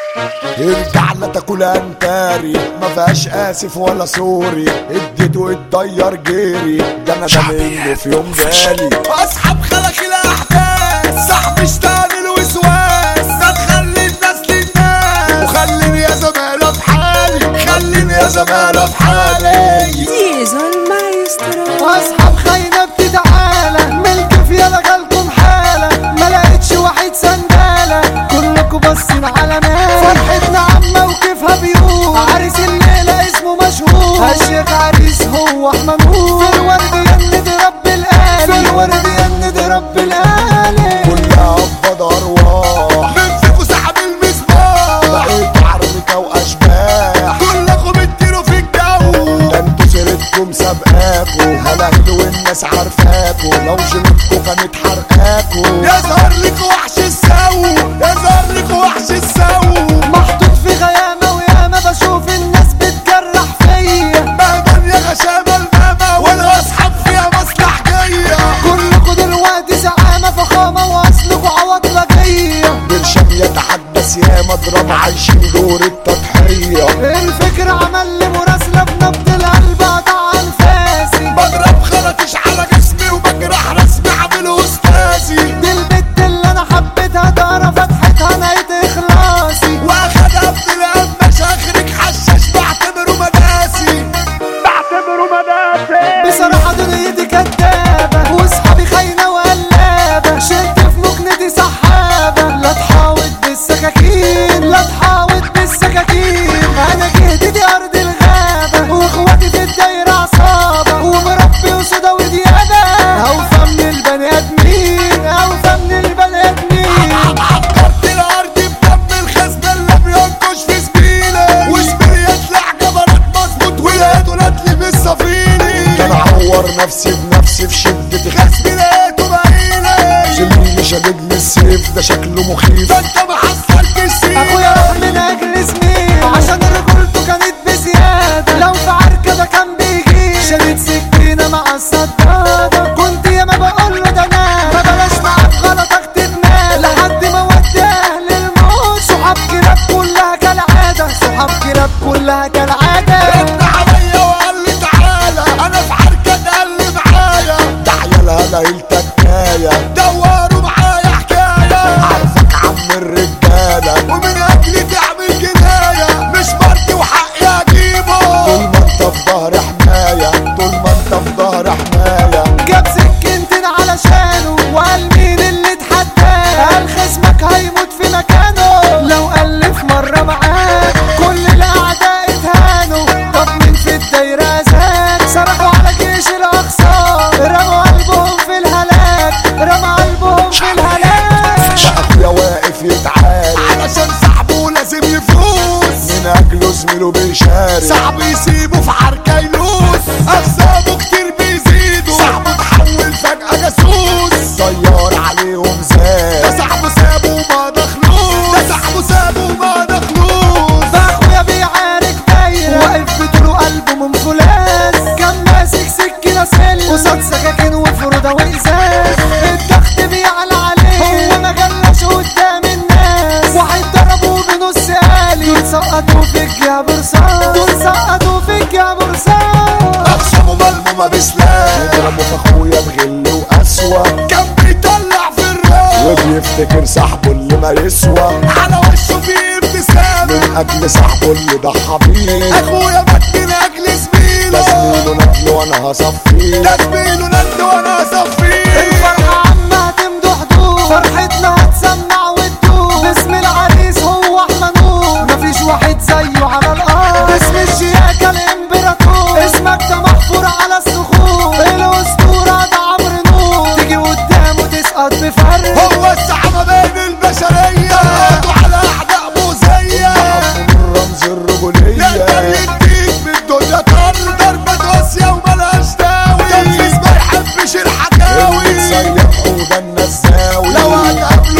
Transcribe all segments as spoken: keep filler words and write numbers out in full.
ارجع لا تاكل انتاري ما فيهاش اسف ولا سوري، اديته اتضير جيري، ده انا ده منه في يوم جالي. اصحاب خلق الاحداث صاحب اشتغل الوسواس، ده تخلي الناس للناس وخليني يا زمالة في حالي، خليني يا زمالة في حالي. ديزل مايسترو. اصحاب خاينة بتتعالى ملك في يلا جالكم حالة، ما لقيتش واحد سندالة كلكم باصين على مال. فرحتنا عامة وكيفها بيقول عريس الليلة اسمه مشهور، الشيخ عريس هو احمد نور. في الورد يند رب الآلي، في الورد يند رب الآلي. كلها قبض ارواح من فيكوا سحب المصباح، بقيت عركة واشباح، كلكم بتطيروا في الجو. ده انتوا سيرتكم سابقاكوا، هلاهلوا والناس عارفاكوا، لو جلدكوا كانت حرقاكوا. يظهر لك وحش السو، يظهر لك وحش السو. محطوط في غيامة وياما بشوف الناس بتجرح فيا، مهما يا غشامة المامة والاصحاب فيها مصلحجية. كلكوا دلوقتي زعامة فخامة واصلكوا عواطلة جاية. برشام يتحدث يا مضرب عايشين دور التضحية. الفكر عمل لي مراسلة بنبض القلب قطع انفاسي، بضرب خرطش على جسمي وبجرح رسمي عامله استاذي. دي البت اللي انا حبيتها دارة فتحتها نهاية اخلاصي. واخدها ابن القماش اخرك حشاش بعتبره مداسي، بعتبره مداسي. بصراحة دنيتي كدابة واصحابي خاينة وقلابة، شلت في مكنتي سحابة. لا تحاوط بالسكاكين، لا تحاوط بالسكاكين. انا جهدتي ارض الغابة واخواتي في الدايرة عصابة، ومربي وسودا وديابة. اوفى من البني ادمين، اوفى من البني ادمين. عبرت الارض بدم الخزنة اللي بينكش في زميلي، وزميلي يطلع جبروت مظبوط ولاده نتلي بالصفيلي. ده انا اعور نفسي بنفسي في شدتي، خصمي لقيته بعيني. زميلي شددني السيف ده شكله مخيف. ده انت محصلت السيف. اخويا راح من اجل زميل عشان رجولته كانت بزيادة، لو في عركة ده كان بيجي شديد سكينة مع الصدادة. كنت ياما بقول له ده انا ما بلاش معاك غلطك تتنال، لحد ما ودي اهل الموت. صحاب كلاب كلها كالعادة، صحاب كلاب كلها كالعادة. رد عليا وقال لي تعالى انا في حركة قال لي معايا، ده عيالها ليلتك ناية، دوروا معايا حكاية. عارفك عم الرجالة، ومن اجلي تعمل جناية مش مرضي وحقي اجيبه. طول ما انت في ظهر حماية، طول ما انت في ظهر حماية. جاب سكينتين علشانه وقال مين اللي اتحداه، قال خصمك هيموت في مكانه لو ألف مرة معاك. كل الأعداء اتهانوا، طب مين في الدايرة زاد؟ صرخوا على جيش الأقصى، رموا قلبهم في الهلاك، رموا قلبهم في الهلاك. ده اخويا واقف يتعارك علشان صاحبه لازم يفوز، من اجله زميله بيشارك. صاحبه يسيبه في حركة يلوس، اخصامه كتير بيزيدوا. صاحبه تحول فجأة جاسوس، طيار عليهم ده زاد. صاحبه سابه وما دخلوش، ده صاحبه سابه وما دخلوش. ده اخويا بيعارك دايرة واقف بطوله قلبه من فولاذ، كان ماسك سكينة سل قصاد سكاكين وفرودة وإزاز. الضغط بيعلى عليه هو ما جلاش قدام الناس، واحد ضربه بنص آلي. دول سقطوا فيك يا برصاص، دول سقطوا فيك يا برصاص. اخصامه ملمومة ما بسلاح، يضربوا في اخويا بغل وقسوة، كان بيطلع في الراس وبيفتكر صاحبه اللي ما يسوى. على وشه فيه ابتسامة، من اجل صاحبه اللي ضحى بيه، اخويا مات من اجل ده زميله. زميله نتله وانا هصفيه. ده زميله ند وانا صفيه. الفرحة عامة هتمدح دور، فرحتنا هتسمع وتدور. باسم العريس هو احمد نور، مفيش واحد زيه على الارض. اسم الشياكة الامبراطور، اسمك ده محفور على الصخور. الاسطورة ده عمرو نور، تيجي قدامه تسقط بفرق. هو الزعامة بين البشرية، قضوا على اعداء مؤذية. من رمز الرجولية، يقدر يديك من الدنيا طر ضربة قاسية وملهاش داوي. تنفيذ ما يحبش الحكاوي، اللي تسيح وده النزاوي. لو هتقابله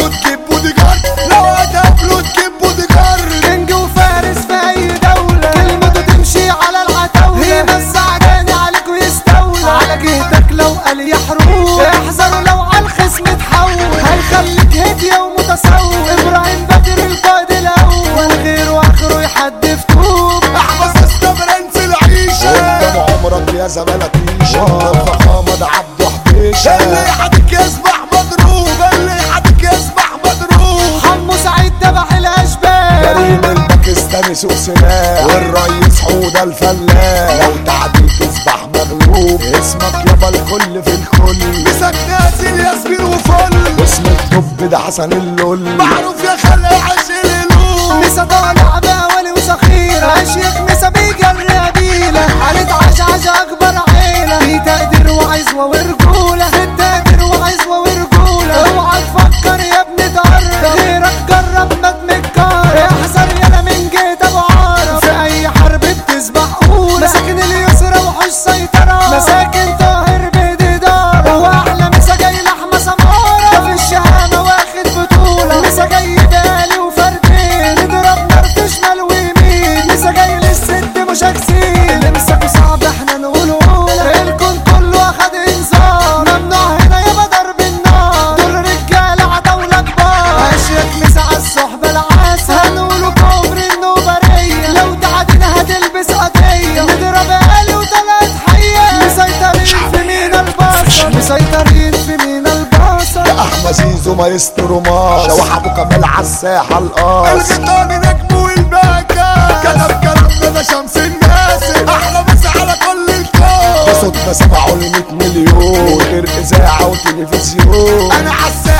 تاني سوق سلاح والرئيس حودة الفلاح لو تعدي تصبح مغلوب اسمك يابا الكل في الكل مسك نازل ياسمين وفل اسم الطب ده حسن اللول معروف يا خلق عشق القلوب مسا طالع باولي وصخيرة اشيك مسا بيجري قبيلة حالة عشعش اكبر عيلة في تقدير وعزوة ورجولة في تقدير وعزوة ورجولة اوعى تفكر يا ابني تقرب غيرك جرب ما تمكر احذر يالا من جيت ابو عارف في اي حرب بتسبح اولى مساكن اليسرى وحوش سيطرة مساكن طاهر بيدي دارة واحلى مسا جاي لحمة سمارة في الشهامة واخد بطولة مسا جاي بالي وفردين نضرب نار شمال ويمين مسا جاي للست مش هكسين اللي مساكوا صعب احنا نقوله اولى الكون كله اخد انذار ممنوع هنا يابا ضرب النار دول رجالة عتاولة كبار اشيك مسا عالصحبة العسل هنقوله كفر النوبرية لو تعدينا هتلبس قضية نضرب آلي وطلعت حية مسيطرين في مينا البصر مسيطرين في مينا البصر يا احمد زيزو مايسترو ماس شوح ابو كمال عالساحة القاص الغطاني نجم والباكا كتب كلامنا ده شمس الناس احلى مسا على كل الكون صوتنا سمعوا ل مية مليون غير اذاعة وتلفزيون انا عالساحة